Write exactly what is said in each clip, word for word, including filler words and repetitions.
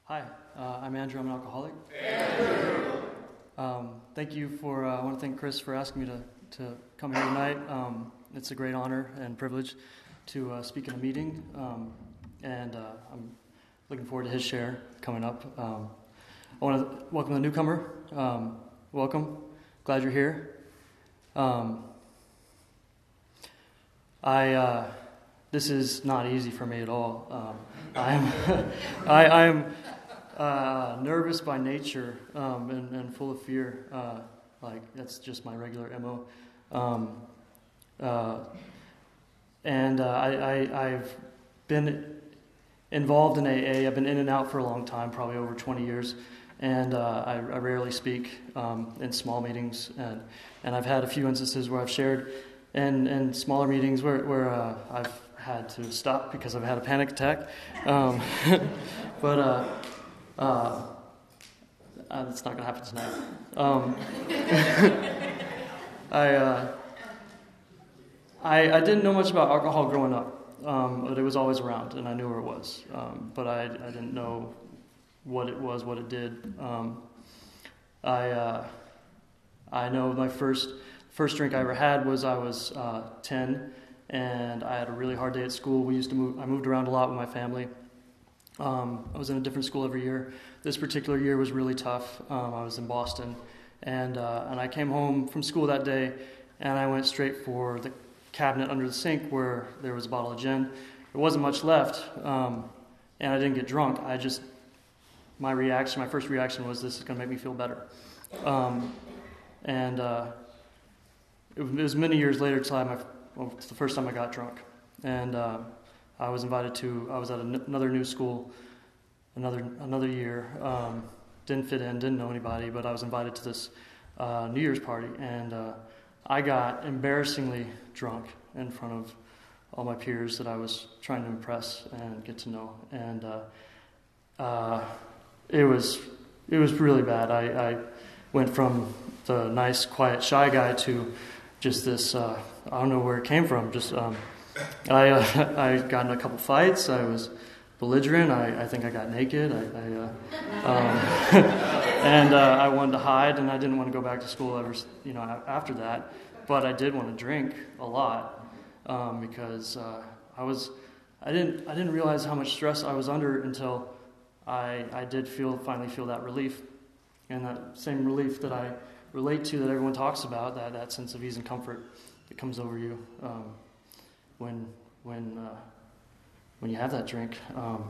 Hi, uh, I'm Andrew. I'm an alcoholic. Andrew! Um, thank you for, uh, I want to thank Chris for asking me to, to come here tonight. Um, it's a great honor and privilege to uh, speak in a meeting, um, and uh, I'm looking forward to his share coming up. Um, I want to welcome the newcomer. Um, welcome. Glad you're here. Um, I uh, this is not easy for me at all. Um, I'm I, I'm uh, nervous by nature um, and, and full of fear. Uh, like that's just my regular M O. Um, uh, and uh, I, I I've been involved in A A. I've been in and out for a long time, probably over twenty years. And uh, I, I rarely speak um, in small meetings, and, and I've had a few instances where I've shared in, in smaller meetings where, where uh, I've had to stop because I've had a panic attack. Um, but uh, uh, uh, that's not going to happen tonight. Um, I, uh, I I didn't know much about alcohol growing up, um, but it was always around, and I knew where it was. Um, but I, I didn't know what it was, what it did. Um, I uh, I know my first first drink I ever had was I was uh, ten, and I had a really hard day at school. We used to move. I moved around a lot with my family. Um, I was in a different school every year. This particular year was really tough. Um, I was in Boston, and uh, and I came home from school that day, and I went straight for the cabinet under the sink where there was a bottle of gin. There wasn't much left, um, and I didn't get drunk. I just My reaction, my first reaction was, this is going to make me feel better. Um, and uh, it, was, it was many years later till I, my, well, it's the first time I got drunk. And uh, I was invited to, I was at an, another new school, another another year. Um, didn't fit in, didn't know anybody, but I was invited to this uh, New Year's party. And uh, I got embarrassingly drunk in front of all my peers that I was trying to impress and get to know. And uh, uh, It was it was really bad. I, I went from the nice, quiet, shy guy to just this. Uh, I don't know where it came from. Just um, I uh, I got in a couple fights. I was belligerent. I, I think I got naked. I, I uh, um, and uh, I wanted to hide, and I didn't want to go back to school ever. You know, after that, but I did want to drink a lot um, because uh, I was I didn't I didn't realize how much stress I was under until I, I did feel finally feel that relief, and that same relief that I relate to, that everyone talks about, that, that sense of ease and comfort that comes over you um, when when uh, when you have that drink. Um,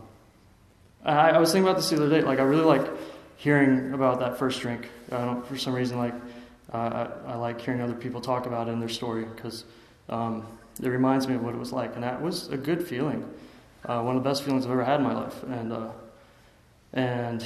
I, I was thinking about this the other day. Like I really like hearing about that first drink. I don't, for some reason, like uh, I, I like hearing other people talk about it in their story because um, it reminds me of what it was like, and that was a good feeling. Uh, one of the best feelings I've ever had in my life, and. Uh, And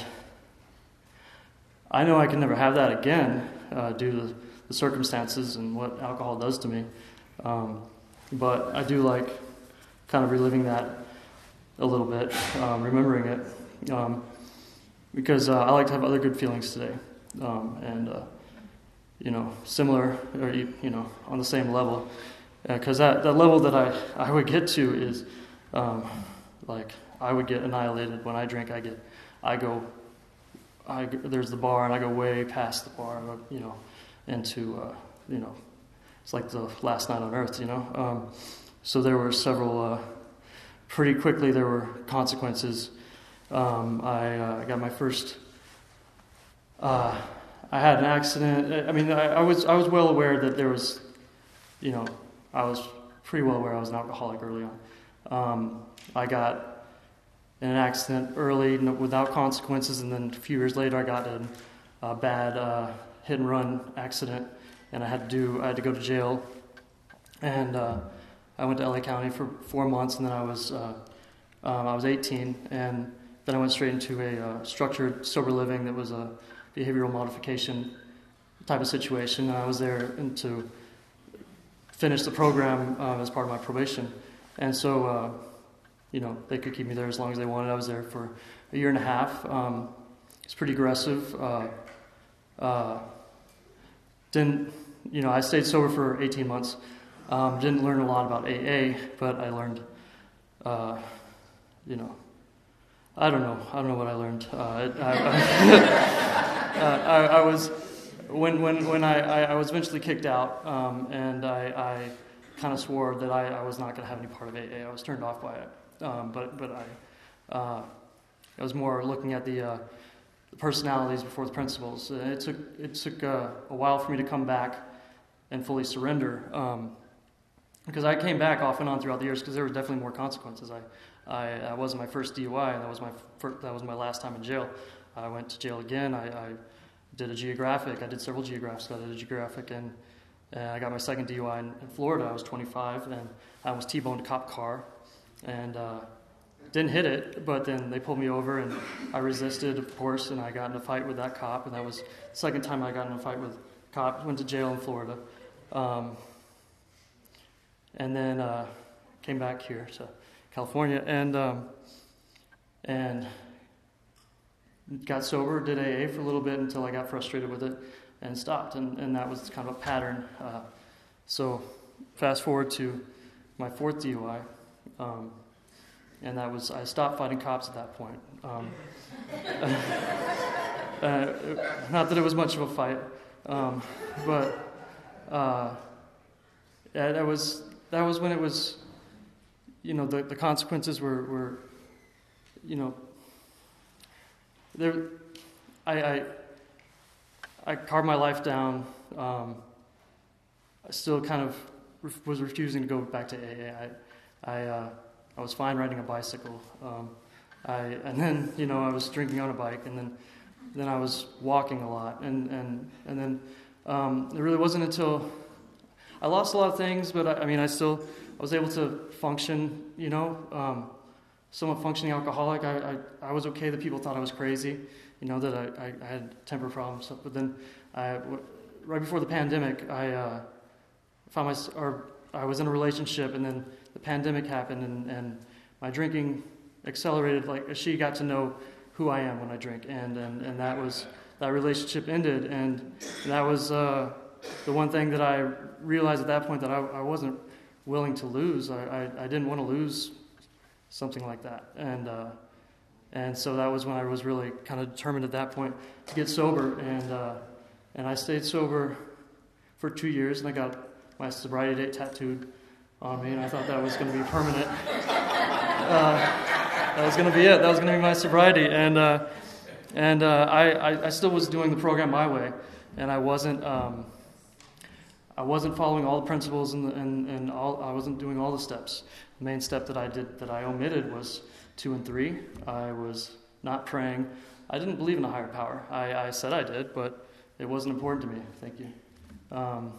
I know I can never have that again uh, due to the circumstances and what alcohol does to me. Um, but I do like kind of reliving that a little bit, um, remembering it, um, because uh, I like to have other good feelings today. Um, and, uh, you know, similar, or, you know, on the same level. Because uh, that, that level that I, I would get to is, um, like, I would get annihilated when I drink. I get... I go, I, there's the bar, and I go way past the bar, you know, into, uh, you know, it's like the last night on earth, you know. Um, so there were several, uh, pretty quickly there were consequences. Um, I uh, got my first, uh, I had an accident. I mean, I, I was I was well aware that there was, you know, I was pretty well aware I was an alcoholic early on. Um, I got in an accident early without consequences, and then a few years later I got in a bad uh, hit and run accident, and I had to do I had to go to jail, and uh, I went to L A County for four months, and then I was uh, um, I was eighteen, and then I went straight into a uh, structured sober living that was a behavioral modification type of situation, and I was there and to finish the program uh, as part of my probation, and so. Uh, You know, they could keep me there as long as they wanted. I was there for a year and a half. Um, it's pretty aggressive. Uh, uh, didn't, you know, I stayed sober for eighteen months. Um, didn't learn a lot about A A, but I learned, uh, you know, I don't know. I don't know what I learned. Uh, I, I, uh, I, I was when when when I, I, I was eventually kicked out, um, and I, I kind of swore that I, I was not going to have any part of A A. I was turned off by it, um, but but I uh, I was more looking at the, uh, the personalities before the principles. Uh, it took it took uh, a while for me to come back and fully surrender, um, because I came back off and on throughout the years because there were definitely more consequences. I I, I wasn't my first D U I, and that was my first, that was my last time in jail. I went to jail again. I, I did a geographic. I did several geographics. I did a geographic, and, and I got my second D U I in, in Florida. I was twenty-five, and I almost T-boned a cop car, and uh, didn't hit it. But then they pulled me over, and I resisted, of course, and I got in a fight with that cop. And that was the second time I got in a fight with a cop. Went to jail in Florida, um, and then uh, came back here to California, and um, and got sober, did A A for a little bit until I got frustrated with it and stopped, and, and that was kind of a pattern. Uh, so fast forward to my fourth D U I, um, and that was, I stopped fighting cops at that point. Um, uh, not that it was much of a fight, um, but uh, yeah, that was that was when it was. You know, the, the consequences were, were, you know, there. I, I, I carved my life down. Um, I still kind of ref- was refusing to go back to A A. I, I, uh, I was fine riding a bicycle. Um, I, and then, you know, I was drinking on a bike, and then, then I was walking a lot, and and and then um, it really wasn't until I lost a lot of things, but I, I mean, I still. I was able to function, you know, um, somewhat functioning alcoholic. I, I, I was okay that people thought I was crazy, you know, that I, I, I had temper problems. But then, I, right before the pandemic, I uh, found my, or I was in a relationship, and then the pandemic happened, and, and my drinking accelerated. Like she got to know who I am when I drink, and and, and that was that relationship ended, and that was uh, the one thing that I realized at that point that I, I wasn't willing to lose. I, I, I didn't want to lose something like that. And uh, and so that was when I was really kind of determined at that point to get sober. And uh, and I stayed sober for two years, and I got my sobriety date tattooed on me, and I thought that was going to be permanent. Uh, that was going to be it. That was going to be my sobriety. And uh, and uh, I, I, I still was doing the program my way, and I wasn't... Um, I wasn't following all the principles, and, and, and all, I wasn't doing all the steps. The main step that I did that I omitted was two and three. I was not praying. I didn't believe in a higher power. I, I said I did, but it wasn't important to me. Thank you. Um,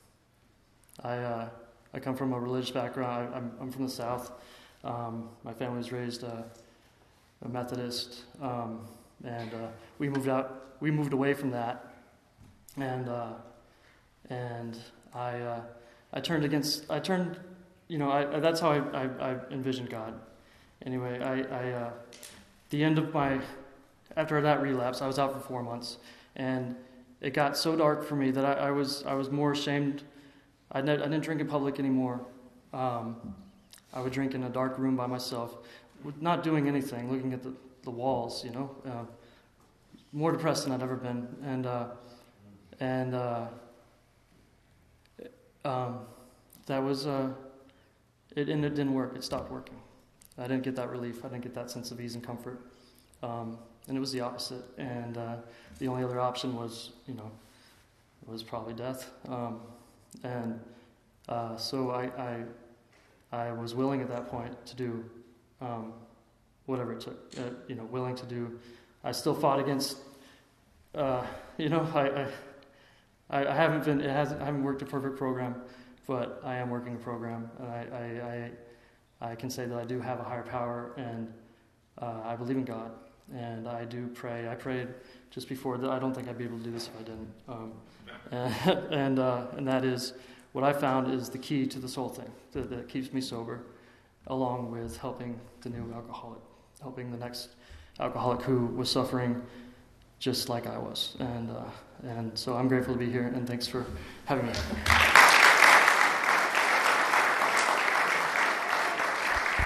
I uh, I come from a religious background. I, I'm, I'm from the South. Um, my family was raised uh, a Methodist, um, and uh, we moved out. We moved away from that, and. Uh, And I, uh, I turned against. I turned, you know. I, that's how I, I, I envisioned God. Anyway, I, I uh, the end of my, after that relapse, I was out for four months, and it got so dark for me that I, I was, I was more ashamed. I, ne- I didn't drink in public anymore. Um, I would drink in a dark room by myself, not doing anything, looking at the, the walls. You know, uh, more depressed than I'd ever been, and uh, and. Uh, Um, that was, uh, it, and it didn't work. It stopped working. I didn't get that relief. I didn't get that sense of ease and comfort. Um, and it was the opposite. And uh, the only other option was, you know, was probably death. Um, and uh, so I, I, I was willing at that point to do um, whatever it took. Uh, you know, willing to do. I still fought against. Uh, you know, I. I I, I haven't been. It hasn't. I haven't worked a perfect program, but I am working a program, and I, I, I, I can say that I do have a higher power, and uh, I believe in God, and I do pray. I prayed just before that. I don't think I'd be able to do this if I didn't. Um, and and, uh, and that is what I found is the key to this whole thing that, that keeps me sober, along with helping the new alcoholic, helping the next alcoholic who was suffering just like I was. And uh, and so I'm grateful to be here, and thanks for having me.